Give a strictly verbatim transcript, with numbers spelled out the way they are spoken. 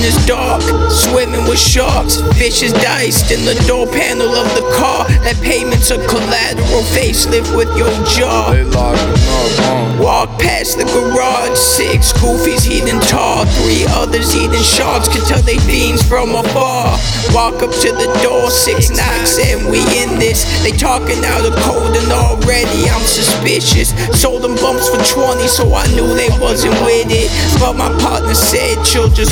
is dark, swimming with sharks. Fish is diced in the door panel of the car. That payment's a collateral, facelift with your jaw. They locking up, huh? Walk past the garage, six goofies eating tar, three others eating sharks, could tell they fiends from afar. Walk up to the door, six knocks and we in this. They talking out of code and already I'm suspicious. Sold them bumps for twenty, so I knew they wasn't with it. But my partner said, chill, just